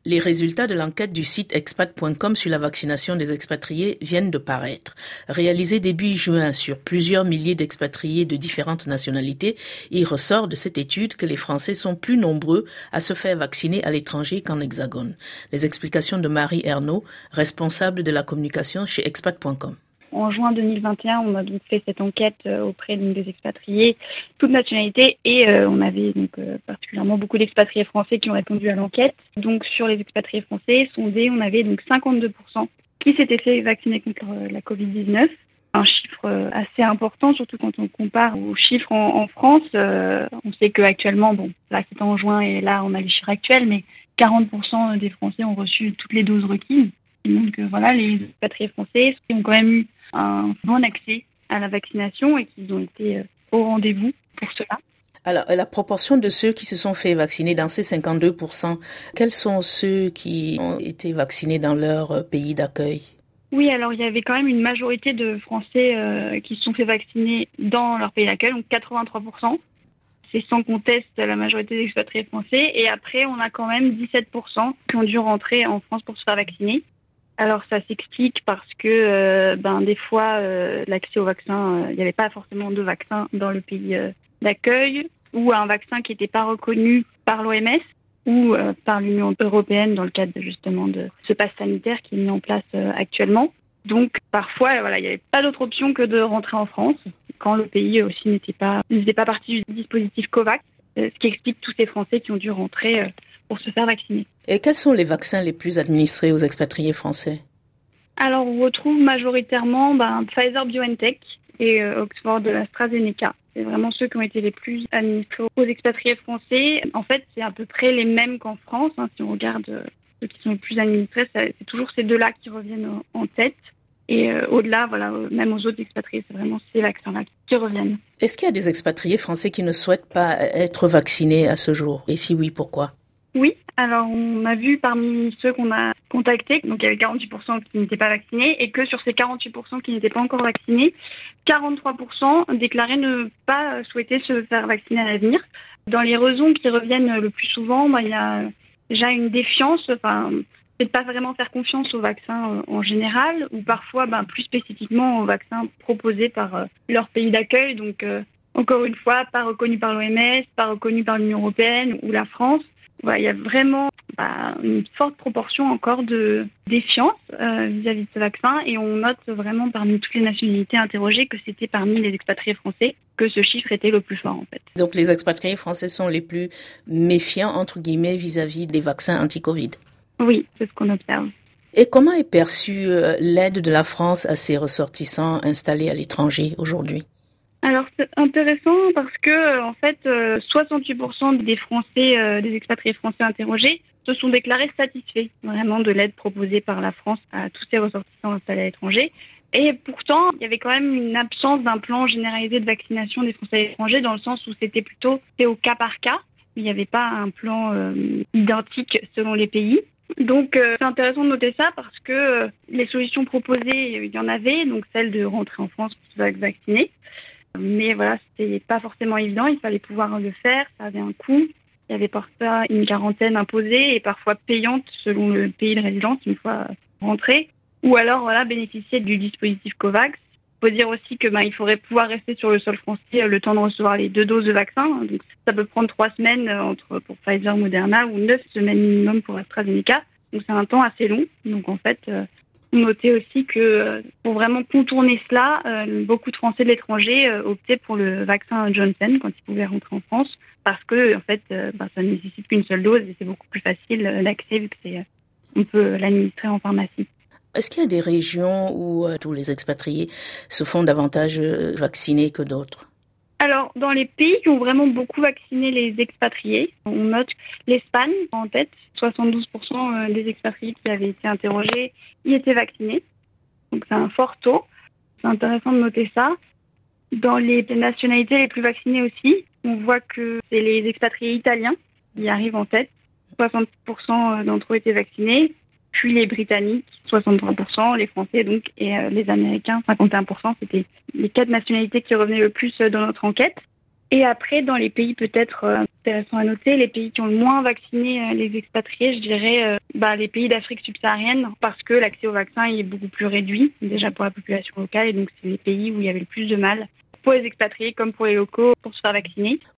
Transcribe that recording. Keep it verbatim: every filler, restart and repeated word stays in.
Les résultats de l'enquête du site expat point com sur la vaccination des expatriés viennent de paraître. Réalisée début juin sur plusieurs milliers d'expatriés de différentes nationalités, il ressort de cette étude que les Français sont plus nombreux à se faire vacciner à l'étranger qu'en Hexagone. Les explications de Marie Ernaud, responsable de la communication chez expat point com. En juin deux mille vingt et un, on a donc fait cette enquête auprès donc, des expatriés, toutes nationalités, et euh, on avait donc euh, particulièrement beaucoup d'expatriés français qui ont répondu à l'enquête. Donc sur les expatriés français sondés, on avait donc cinquante-deux pour cent qui s'étaient fait vacciner contre la covid dix-neuf. Un chiffre assez important, surtout quand on compare aux chiffres en, en France. Euh, on sait qu'actuellement, bon, là c'est en juin et là on a les chiffres actuels, mais quarante pour cent des Français ont reçu toutes les doses requises. Donc euh, voilà, les expatriés français ont quand même eu un bon accès à la vaccination et qu'ils ont été euh, au rendez-vous pour cela. Alors, la proportion de ceux qui se sont fait vacciner dans ces cinquante-deux pour cent, quels sont ceux qui ont été vaccinés dans leur pays d'accueil ? Oui, alors il y avait quand même une majorité de Français euh, qui se sont fait vacciner dans leur pays d'accueil, donc quatre-vingt-trois pour cent. C'est sans conteste la majorité des expatriés français. Et après, on a quand même dix-sept pour cent qui ont dû rentrer en France pour se faire vacciner. Alors ça s'explique parce que euh, ben, des fois, euh, l'accès au vaccin, il euh, n'y avait pas forcément de vaccin dans le pays euh, d'accueil, ou un vaccin qui n'était pas reconnu par l'O M S ou euh, par l'Union européenne dans le cadre justement de ce pass sanitaire qui est mis en place euh, actuellement. Donc parfois, voilà, il n'y avait pas d'autre option que de rentrer en France quand le pays aussi n'était pas, n'était pas partie du dispositif COVAX, euh, ce qui explique tous ces Français qui ont dû rentrer euh, pour se faire vacciner. Et quels sont les vaccins les plus administrés aux expatriés français ? Alors, on retrouve majoritairement ben, Pfizer-BioNTech et euh, Oxford AstraZeneca. C'est vraiment ceux qui ont été les plus administrés aux expatriés français. En fait, c'est à peu près les mêmes qu'en France. Hein, si on regarde euh, ceux qui sont les plus administrés, c'est toujours ces deux-là qui reviennent en, en tête. Et euh, au-delà, voilà, euh, même aux autres expatriés, c'est vraiment ces vaccins-là qui reviennent. Est-ce qu'il y a des expatriés français qui ne souhaitent pas être vaccinés à ce jour ? Et si oui, pourquoi ? Oui, alors on a vu parmi ceux qu'on a contactés, donc il y avait quarante-huit pour cent qui n'étaient pas vaccinés, et que sur ces quarante-huit pour cent qui n'étaient pas encore vaccinés, quarante-trois pour cent déclaraient ne pas souhaiter se faire vacciner à l'avenir. Dans les raisons qui reviennent le plus souvent, bah, il y a déjà une défiance, enfin, c'est de pas vraiment faire confiance aux vaccins en général, ou parfois bah, plus spécifiquement aux vaccins proposés par leur pays d'accueil, donc euh, encore une fois, pas reconnus par l'O M S, pas reconnus par l'Union européenne ou la France. Ouais, il y a vraiment bah, une forte proportion encore de défiance euh, vis-à-vis de ce vaccin, et on note vraiment parmi toutes les nationalités interrogées que c'était parmi les expatriés français que ce chiffre était le plus fort en fait. Donc les expatriés français sont les plus méfiants entre guillemets vis-à-vis des vaccins anti-Covid. Oui, c'est ce qu'on observe. Et comment est perçue euh, l'aide de la France à ses ressortissants installés à l'étranger aujourd'hui ? Alors c'est intéressant parce que en fait euh, soixante-huit pour cent des Français, euh, des expatriés français interrogés se sont déclarés satisfaits vraiment de l'aide proposée par la France à tous ces ressortissants installés à l'étranger. Et pourtant, il y avait quand même une absence d'un plan généralisé de vaccination des Français à l'étranger, dans le sens où c'était plutôt fait au cas par cas. Il n'y avait pas un plan euh, identique selon les pays. Donc euh, c'est intéressant de noter ça parce que euh, les solutions proposées, il y en avait, donc celle de rentrer en France pour se faire vacciner. Mais voilà, c'était pas forcément évident, il fallait pouvoir le faire, ça avait un coût. Il y avait parfois une quarantaine imposée et parfois payante selon le pays de résidence une fois rentré. Ou alors voilà, bénéficier du dispositif COVAX. Il faut dire aussi que ben, il faudrait pouvoir rester sur le sol français le temps de recevoir les deux doses de vaccin. Donc ça peut prendre trois semaines entre pour Pfizer, Moderna ou neuf semaines minimum pour AstraZeneca. Donc c'est un temps assez long. Donc en fait, euh, noter aussi que pour vraiment contourner cela, euh, beaucoup de Français de l'étranger euh, optaient pour le vaccin Johnson quand ils pouvaient rentrer en France, parce que en fait, euh, bah, ça ne nécessite qu'une seule dose et c'est beaucoup plus facile euh, d'accès vu que c'est, euh, on peut l'administrer en pharmacie. Est-ce qu'il y a des régions où euh, tous les expatriés se font davantage euh, vacciner que d'autres ? Alors, dans les pays qui ont vraiment beaucoup vacciné les expatriés, on note l'Espagne en tête. soixante-douze pour cent des expatriés qui avaient été interrogés y étaient vaccinés. Donc, c'est un fort taux. C'est intéressant de noter ça. Dans les nationalités les plus vaccinées aussi, on voit que c'est les expatriés italiens qui arrivent en tête. soixante pour cent d'entre eux étaient vaccinés. Puis les Britanniques, soixante-trois pour cent, les Français donc, et euh, les Américains, cinquante et un pour cent. C'était les quatre nationalités qui revenaient le plus dans notre enquête. Et après, dans les pays peut-être euh, intéressants à noter, les pays qui ont le moins vacciné euh, les expatriés, je dirais euh, bah, les pays d'Afrique subsaharienne, parce que l'accès au vaccin est beaucoup plus réduit, déjà pour la population locale, et donc c'est les pays où il y avait le plus de mal pour les expatriés comme pour les locaux pour se faire vacciner.